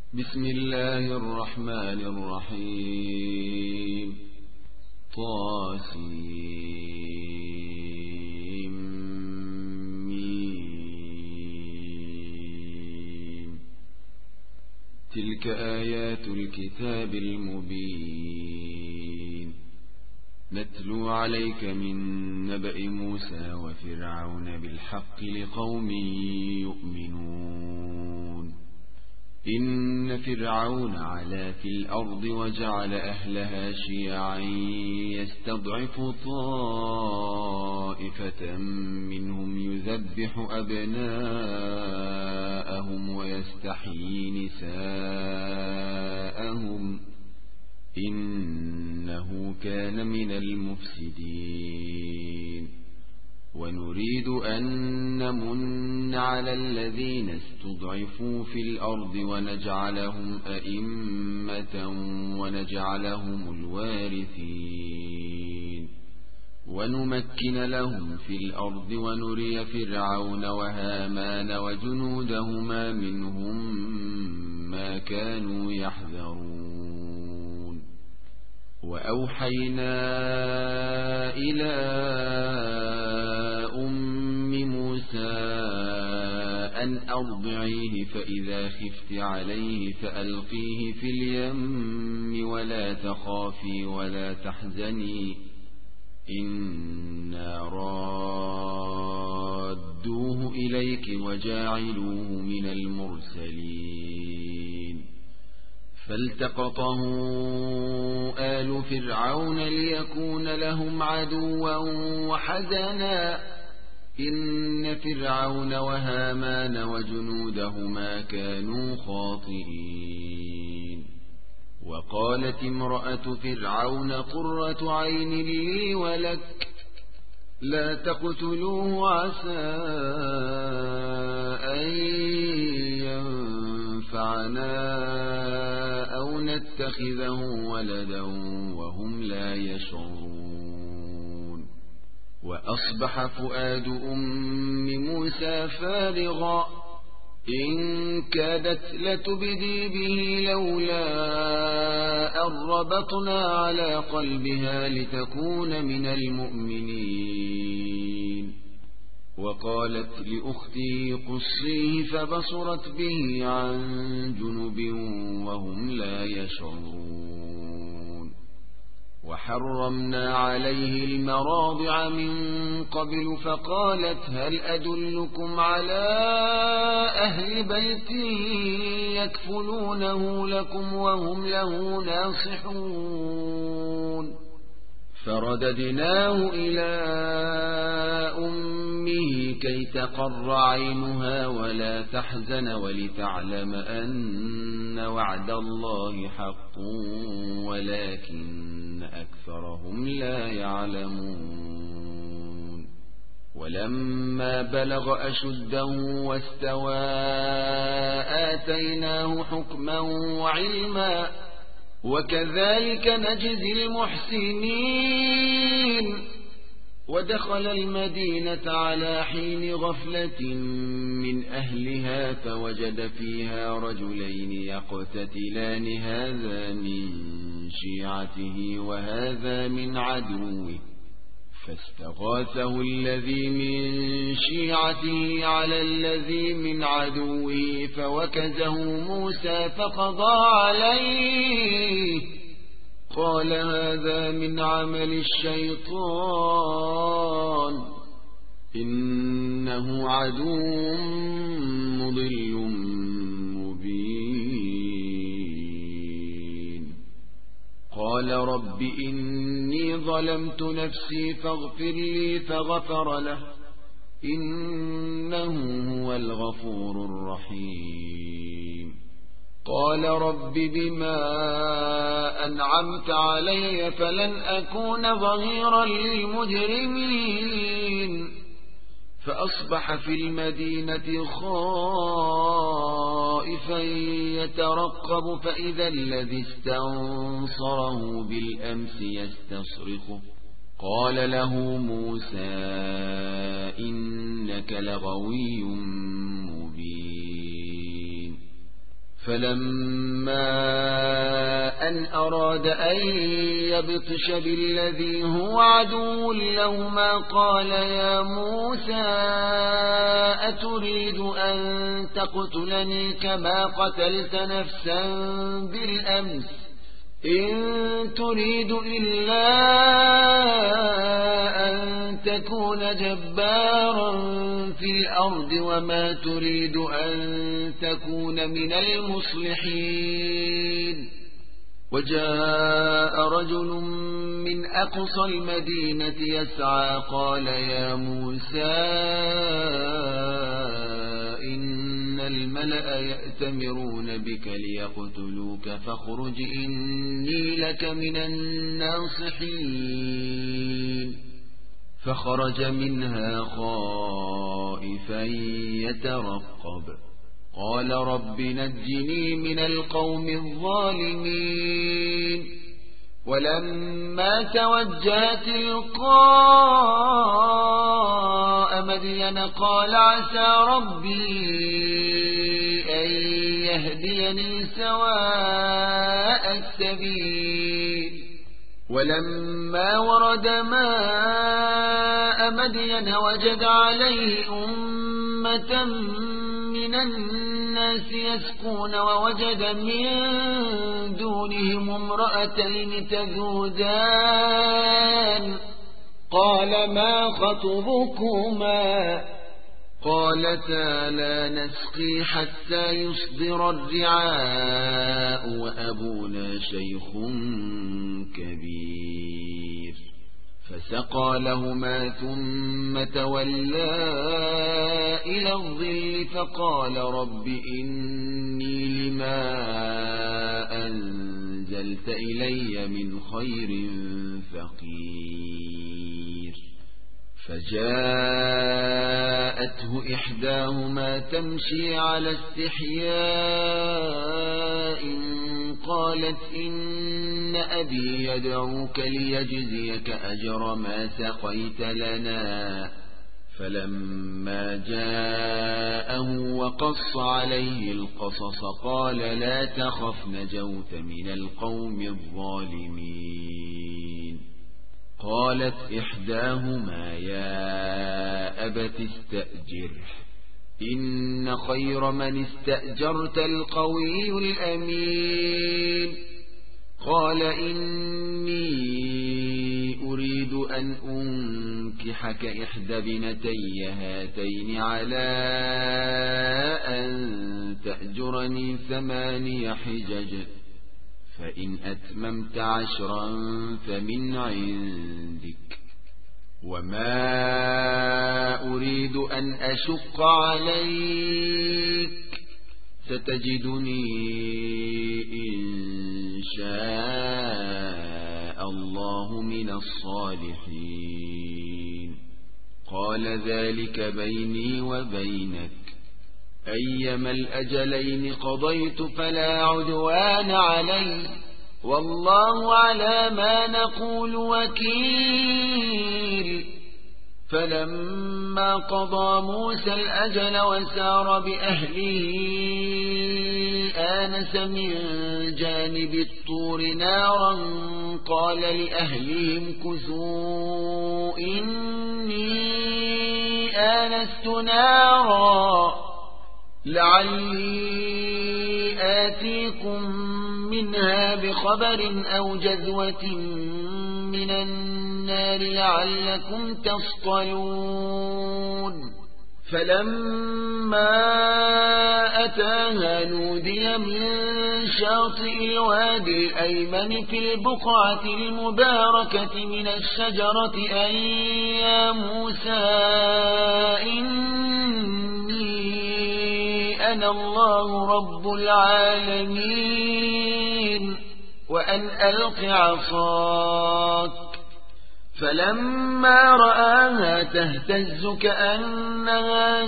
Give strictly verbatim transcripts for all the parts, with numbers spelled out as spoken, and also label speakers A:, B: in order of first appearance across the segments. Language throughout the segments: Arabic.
A: بسم الله الرحمن الرحيم. طاسيم ميم. تلك آيات الكتاب المبين. نتلو عليك من نبأ موسى وفرعون بالحق لقوم يؤمنون. إن فرعون علا في الأرض وجعل أهلها شيعا يستضعف طائفة منهم يذبح أبناءهم ويستحيي نساءهم إنه كان من المفسدين. ونريد أن نمن على الذين استضعفوا في الأرض ونجعلهم أئمة ونجعلهم الوارثين ونمكن لهم في الأرض ونري فرعون وهامان وجنودهما منهم ما كانوا يحذرون. وأوحينا إلى أم موسى أن أرضعيه فإذا خفت عليه فألقيه في اليم ولا تخافي ولا تحزني إنا رادوه إليك وجاعلوه من المرسلين. فالتقطه آل فرعون ليكون لهم عدوا وحزنا إن فرعون وهامان وجنودهما كانوا خاطئين. وقالت امرأة فرعون قرة عين لي ولك لا تقتلوه عسى أن ينفعنا أو نتخذه ولدا وهم لا يشعرون. وأصبح فؤاد أم موسى فارغا إن كادت لتبدي به لولا أن ربطنا على قلبها لتكون من المؤمنين. وقالت لأختي قصيه فبصرت به عن جنب وهم لا يشعرون. وحرمنا عليه المراضع من قبل فقالت هل أدلكم على أهل بيت يكفلونه لكم وهم له ناصحون. فرددناه إلى أمه كي تقر عينها ولا تحزن ولتعلم أن وعد الله حق ولكن أكثرهم لا يعلمون. ولما بلغ أشده واستوى آتيناه حكما وعلما وكذلك نجزي المحسنين. ودخل المدينة على حين غفلة من أهلها فوجد فيها رجلين يقتتلان هذا من شيعته وهذا من عدوه فاستغاثه الذي من شيعته على الذي من عدوه فوكزه موسى فقضى عليه قال هذا من عمل الشيطان إنه عدو مضل مبين. قال رب إني ظلمت نفسي فاغفر لي فغفر له إنه هو الغفور الرحيم. قال رب بما أنعمت علي فلن أكون ظهيرا للمجرمين. فأصبح في المدينة خائفا يترقب فإذا الذي استنصره بالأمس يستصرخه قال له موسى إنك لغوي مبين. فلما أن أراد أن يبطش بالذي هو عدو لهما قال يا موسى أتريد أن تقتلني كما قتلت نفسا بالأمس إن تريد إلا أن تكون جبارا في الأرض وما تريد أن تكون من المصلحين. وجاء رجل من أقصى المدينة يسعى قال يا موسى إن الملأ يأتمرون بك ليقتلوك فاخرج إني لك من الناصحين. فخرج منها خائفا يترقب قال رب نجني من القوم الظالمين. ولما توجه تلقاء مدين قال عسى ربي أن يهديني سواء السبيل. ولما ورد ماء مدين وجد عليه أمة من الناس يسقون ووجد من دونهم امرأتين تذودان قال ما خطبكما قالتا لا نسقي حتى يصدر الرعاء وأبونا شيخ كبير. فسقى لهما ثم تولى إلى الظل فقال رب إني لما أنزلت إلي من خير فقير. فجاءته إحداهما تمشي على استحياء قالت إن أبي يدعوك ليجزيك أجر ما سقيت لنا. فلما جاءه وقص عليه القصص قال لا تخف نجوت من القوم الظالمين. قالت إحداهما يا أبت استأجره إن خير من استأجرت القوي الأمين. قال إني أريد أن أنكحك إحدى بنتي هاتين على أن تأجرني ثماني حجج فإن أتممت عشرا فمن عندك وما أريد أن أشق عليك ستجدني إن شاء الله من الصالحين. قال ذلك بيني وبينك أيما الأجلين قضيت فلا عدوان علي والله على ما نقول وكيل. فلما قضى موسى الأجل وسار بأهله آنس من جانب الطور نارا قال لأهلهم كثوا إني آنست نارا لعلي آتيكم منها بخبر أو جذوة من النار لعلكم تصطلون. فلما أتاها نودي من شاطئ الوادي الأيمن في البقعة المباركة من الشجرة أن يا موسى إني أنا الله رب العالمين وأن ألق عصاك. فلما رآها تهتز كأنها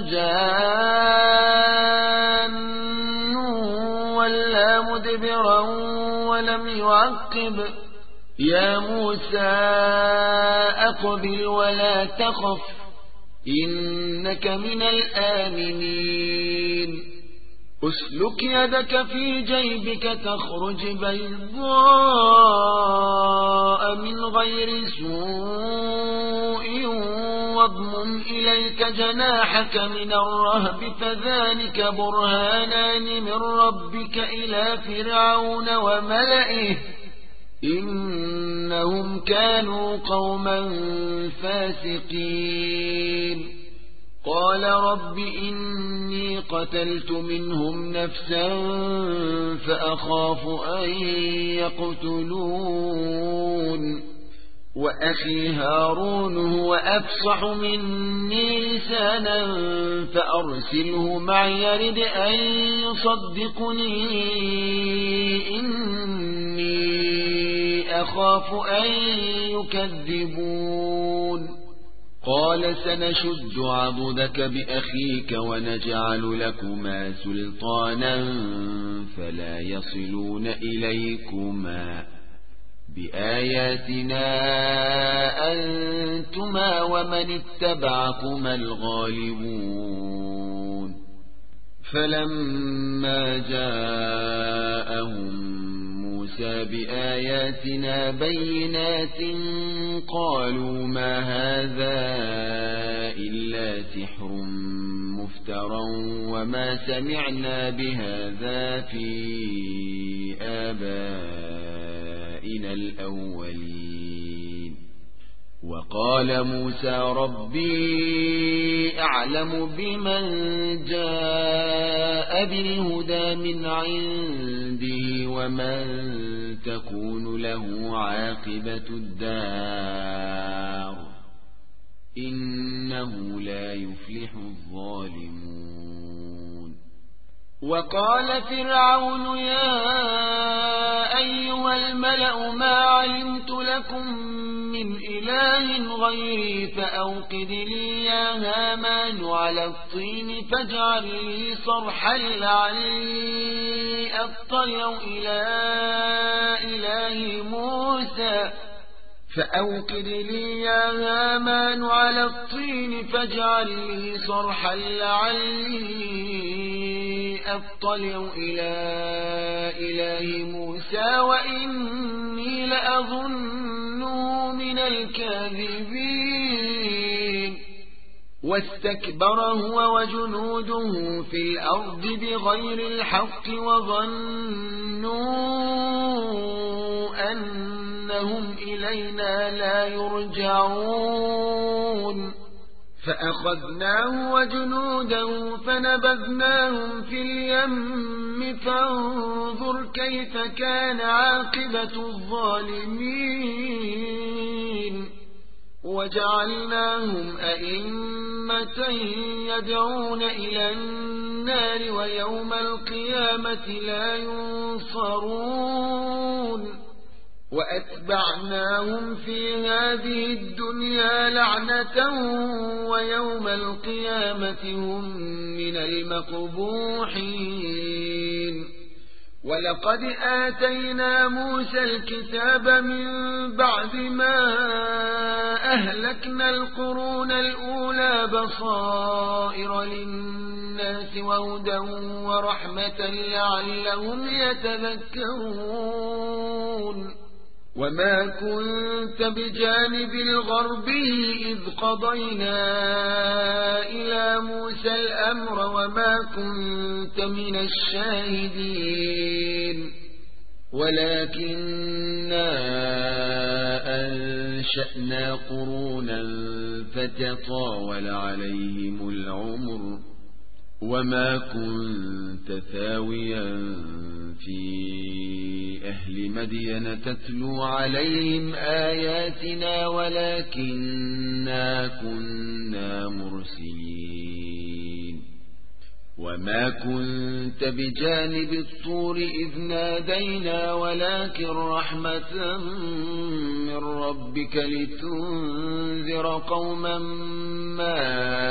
A: جان ولا مدبرا ولم يعقب يا موسى أقبل ولا تخف إنك من الآمنين. أسلك يدك في جيبك تخرج بيضاء من غير سوء واضمم إليك جناحك من الرهب فذلك برهانان من ربك إلى فرعون وملئه إنهم كانوا قوما فاسقين قال رب إني قتلت منهم نفسا فأخاف أن يقتلون وأخي هارون هو أفصح مني لسانا فأرسله معي يرد أن يصدقني إني أخاف أن يكذبون قال سنشد عضدك بأخيك ونجعل لكما سلطانا فلا يصلون إليكما بآياتنا أنتما ومن اتبعكما الغالبون فلما جاءهم موسى بآياتنا بينات قالوا ما هذا إلا سحر مفترى وما سمعنا بهذا في آبائنا الأولين وقال موسى ربي أعلم بمن جاء بالهدى من عنده ومن تكون له عاقبة الدار إنه لا يفلح الظالمون وقال فرعون يا أيها الملأ ما علمت لكم من إله غيري فأوقد لي يا هامان على الطين فاجعل لي صرحا لعلي أطلع إلى إله موسى فأوقد لي يا هامان على الطين فاجعل لي صرحا لعلي أطلع إلى إله موسى وإني لأظنه من الكاذبين واستكبر هو وجنوده في الأرض بغير الحق وظنوا أنهم إلينا لا يرجعون فأخذناه وجنوده فنبذناهم في اليم فانظر كيف كان عاقبة الظالمين وجعلناهم أئمة يدعون إلى النار ويوم القيامة لا ينصرون وأتبعناهم في هذه الدنيا لعنة ويوم القيامة هم من المقبوحين ولقد آتينا موسى الكتاب من بعد ما أهلكنا القرون الأولى بصائر للناس وهدى ورحمة لعلهم يتذكرون وما كنت بجانب الغربي إذ قضينا إلى موسى الأمر وما كنت من الشاهدين ولكننا أنشأنا قرونا فتطاول عليهم العمر وما كنت ثاويا في أهل مدين تتلو عليهم آياتنا ولكننا كنا مرسلين وما كنت بجانب الطور إذ نادينا ولكن رحمة من ربك لتنذر قوما ما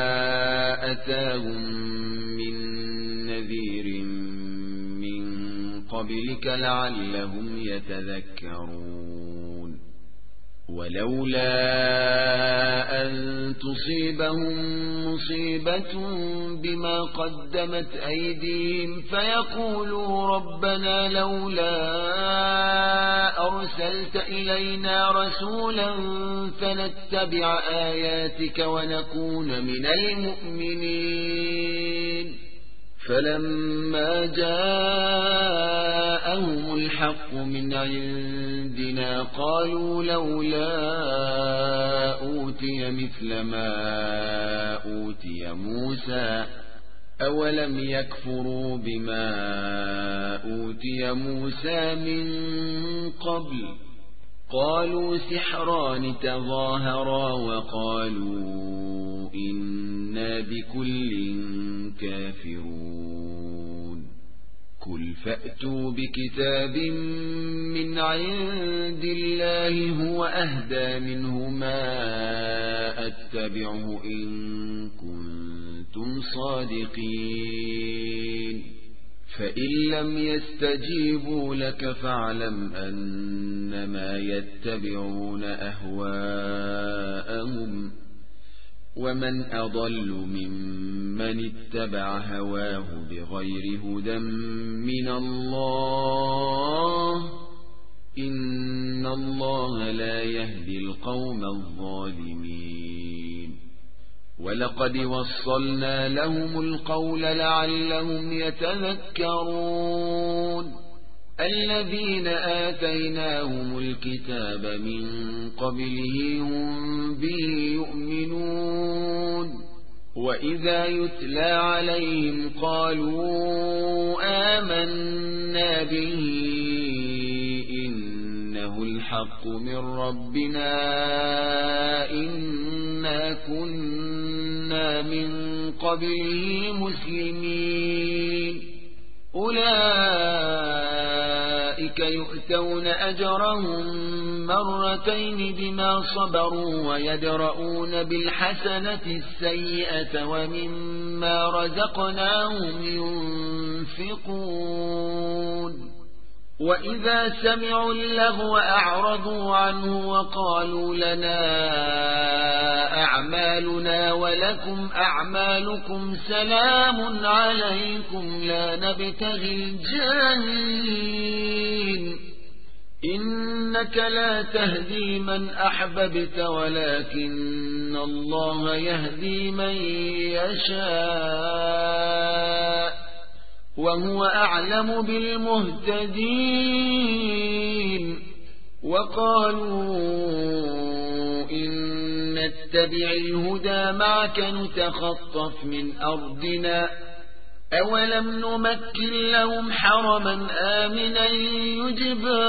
A: أتاهم من نذير من قبلك لعلهم يتذكرون ولولا أن تصيبهم مصيبة بما قدمت أيديهم فيقولوا ربنا لولا أرسلت إلينا رسولا فنتبع آياتك ونكون من المؤمنين. فلما جاءهم الحق من عندنا قالوا لولا أوتي مثل ما أوتي موسى أولم يكفروا بما أوتي موسى من قبل قالوا سحران تظاهرا وقالوا إنا بكل كافرون. قل فأتوا بكتاب من عند الله هو أهدى منه ما أتبعه إن كنتم صادقين. فإن لم يستجيبوا لك فاعلم أنما يتبعون أهواءهم ومن أضل ممن اتبع هواه بغير هدى من الله إن الله لا يهدي القوم الظالمين. ولقد وصلنا لهم القول لعلهم يتذكرون. الذين آتيناهم الكتاب من قبله هم به يؤمنون وإذا يتلى عليهم قالوا آمنا به إنه الحق من ربنا إنا كنا من قبله مسلمين. أولئك يؤتون أجرهم مرتين بما صبروا ويدرؤون بالحسنة السيئة ومما رزقناهم ينفقون. وإذا سمعوا اللغو أعرضوا عنه وقالوا لنا أعمالنا ولكم أعمالكم سلام عليكم لا نبتغي الجاهلين. إنك لا تهدي من أحببت ولكن الله يهدي من يشاء وهو أعلم بالمهتدين. وقالوا إن نتبع الهدى معك نتخطف من أرضنا أولم نمكن لهم حرما آمنا يجبى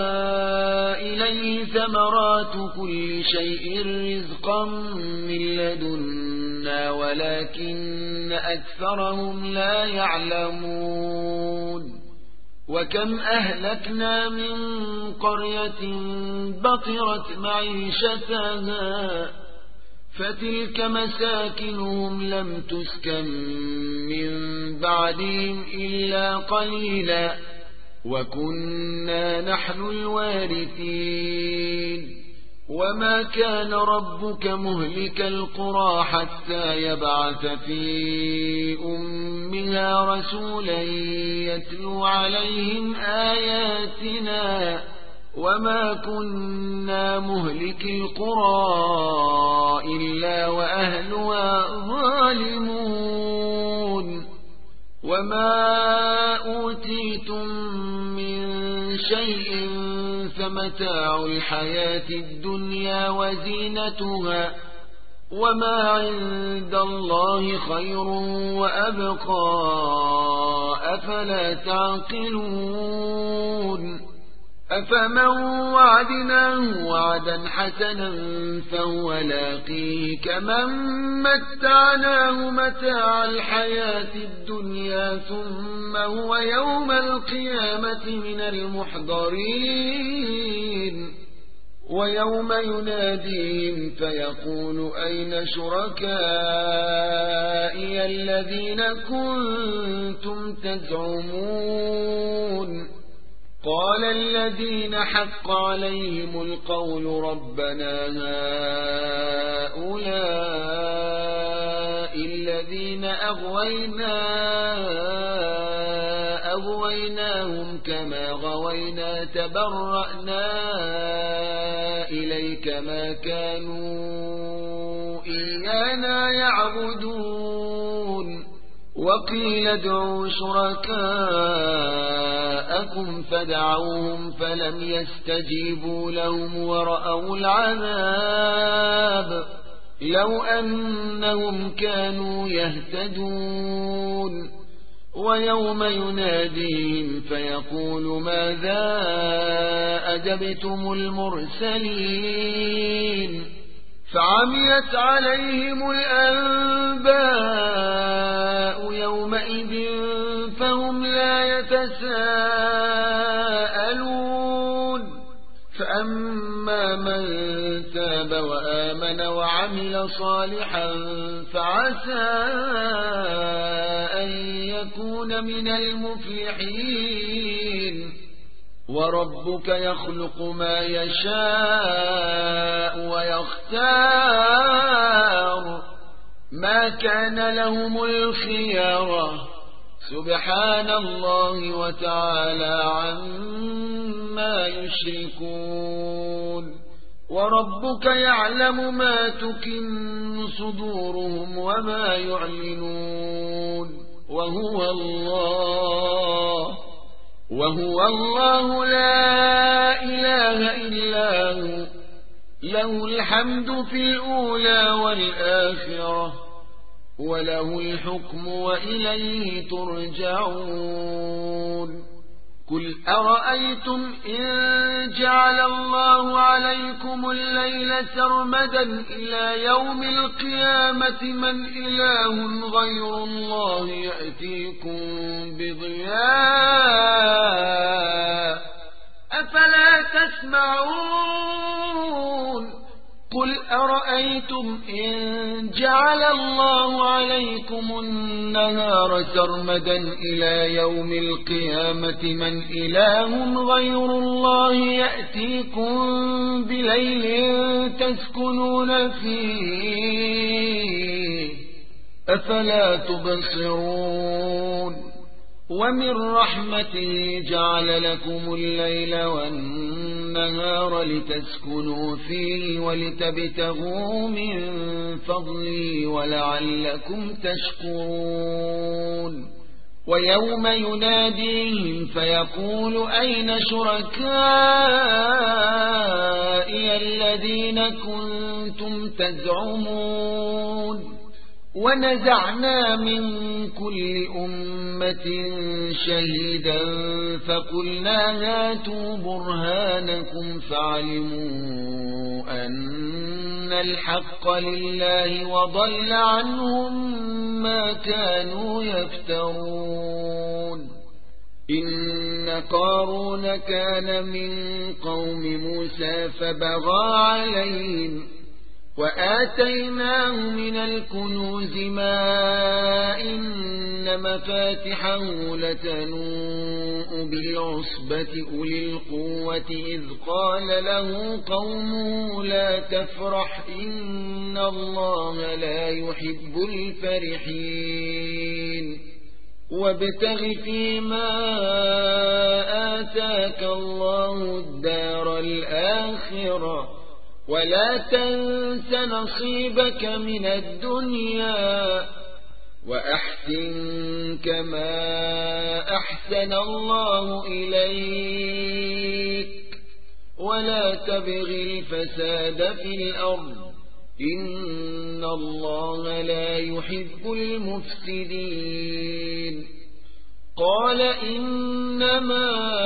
A: إليه ثمرات كل شيء رزقا من لدنا ولكن أكثرهم لا يعلمون. وكم أهلكنا من قرية بطرت معيشتها فتلك مساكنهم لم تسكن من بعدهم إلا قليلا وكنا نحن الوارثين. وما كان ربك مهلك القرى حتى يبعث في أمها رسولا يتلو عليهم آياتنا وما كنا مهلك القرى إلا وأهلها ظالمون. وما أوتيتم من شيء فمتاع الحياة الدنيا وزينتها وما عند الله خير وأبقى أفلا تعقلون. أفمن وعدناه وعدا حسنا فهو لاقيه كمن متعناه متاع الحياة الدنيا ثم هو يوم القيامة من المحضرين. ويوم يناديهم فيقول أين شركائي الذين كنتم تزعمون قال وقال الذين حق عليهم القول ربنا هؤلاء الذين أغوينا أغويناهم كما غوينا تبرأنا إليك ما كانوا إيانا يعبدون وقيل ادعوا شركاءكم فدعوهم فلم يستجيبوا لهم ورأوا العذاب لو أنهم كانوا يهتدون ويوم يناديهم فيقول ماذا أجبتم المرسلين فعميت عليهم الأنباء يومئذ فهم لا يتساءلون فأما من تاب وآمن وعمل صالحا فعسى أن يكون من المفلحين وربك يخلق ما يشاء ويختار ما كان لهم الخيارة سبحان الله وتعالى عما يشركون وربك يعلم ما تكن صدورهم وما يعلنون وهو الله وهو الله لا إله إلا هو له الحمد في الأولى والآخرة وله الحكم وإليه ترجعون قل أرأيتم إن جعل الله عليكم الليل سرمدا إلى يوم القيامة من إله غير الله يأتيكم بضياء أفلا تسمعون قل أرأيتم إن جعل الله عليكم النهار سرمدا إلى يوم القيامة من إله غير الله يأتيكم بليل تسكنون فيه أفلا تبصرون ومن رحمته جعل لكم الليل والنهار لتسكنوا فيه ولتبتغوا من فضله ولعلكم تشكرون ويوم يناديهم فيقول أين شركائي الذين كنتم تزعمون ونزعنا من كل أمة شهيدا فقلنا هاتوا برهانكم فعلموا أن الحق لله وضل عنهم ما كانوا يفترون إن قارون كان من قوم موسى فبغى عليهم وآتيناه من الكنوز ما إن مفاتحه لتنوء بالعصبة أولي القوة إذ قال له قومه لا تفرح إن الله لا يحب الفرحين وابتغ فيما آتاك الله الدار الآخرة ولا تنس نصيبك من الدنيا وأحسن كما أحسن الله إليك ولا تبغ الفساد في الأرض إن الله لا يحب المفسدين قال إنما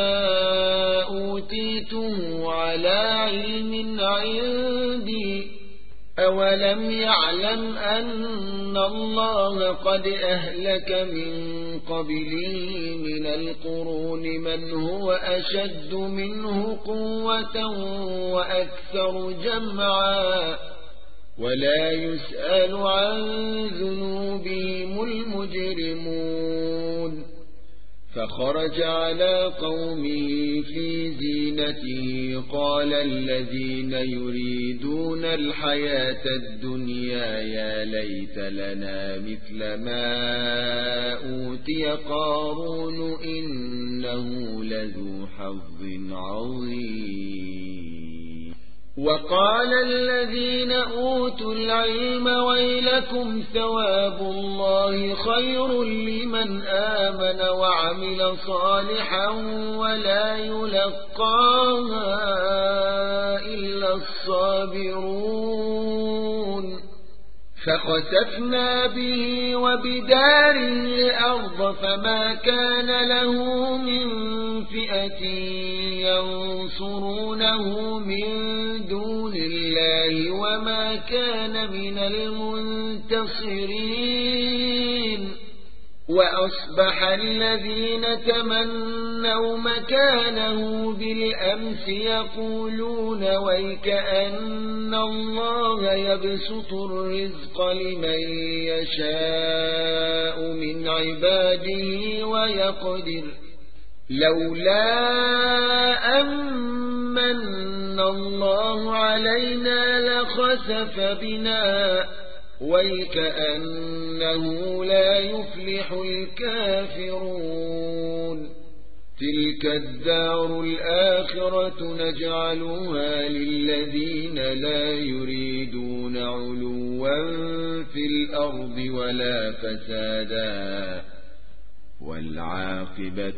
A: أوتيته على علم عندي أولم يعلم أن الله قد أهلك من قبله من القرون من هو أشد منه قوة وأكثر جمعا ولا يسأل عن ذنوبهم المجرمون فخرج على قومه في زينته قال الذين يريدون الحياة الدنيا يا ليت لنا مثل ما أوتي قارون إنه لذو حظ عظيم. وقال الذين أوتوا العلم ويلكم ثواب الله خير لمن آمن وعمل صالحا ولا يلقاها إلا الصابرون. فخسفنا به وبداره الأرض فما كان له من فئة ينصرونه من دون الله وما كان من المنتصرين. وأصبح الذين تمنوا مكانه بالأمس يقولون ويكأن الله يبسط الرزق لمن يشاء من عباده ويقدر لولا أمن الله علينا لخسف بنا ويكأنه لا يفلح الكافرون. تلك الدار الآخرة نجعلها للذين لا يريدون علوا في الأرض ولا فسادا والعاقبة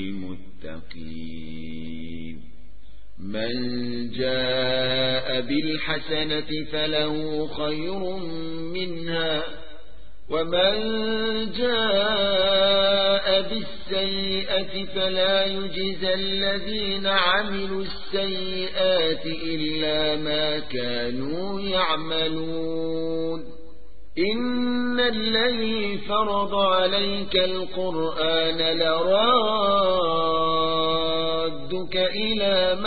A: للمتقين. من جاء بالحسنة فله خير منها ومن جاء بالسيئة فلا يجزى الذين عملوا السيئات إلا ما كانوا يعملون. إن الذي فرض عليك القرآن لرادك إلى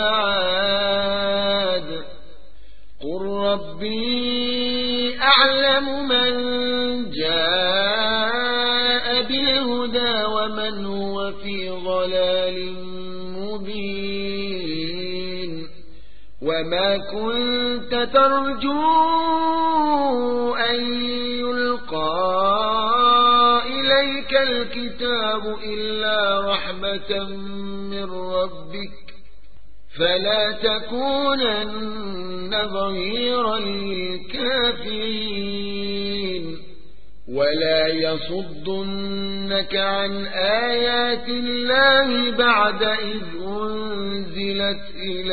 A: معاد قل ربي أعلم من جاء بالهدى ومن هو في ضلال مبين. وما كنت ترجو أن يلقى إليك الكتاب إلا رحمة من ربك فلا تكونن ظهيرا للكافرين. ولا يصدنك عن آيات الله بعد إذ أنزلت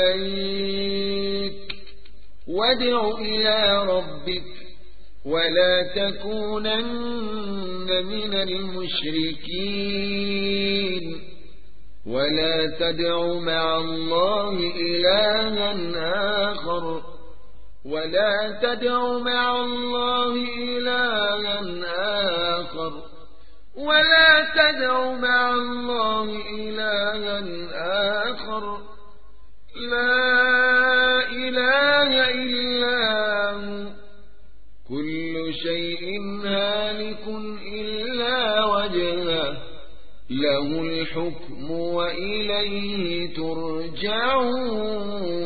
A: إليك وادع إلى ربك ولا تكونن من المشركين. ولا تدع مع الله إلها آخر ولا تدع مع الله إلها آخر ولا تدع مع الله إلها آخر لا إله إلا هو كل شيء هالك إلا وجهه له الحكم وإليه ترجعون.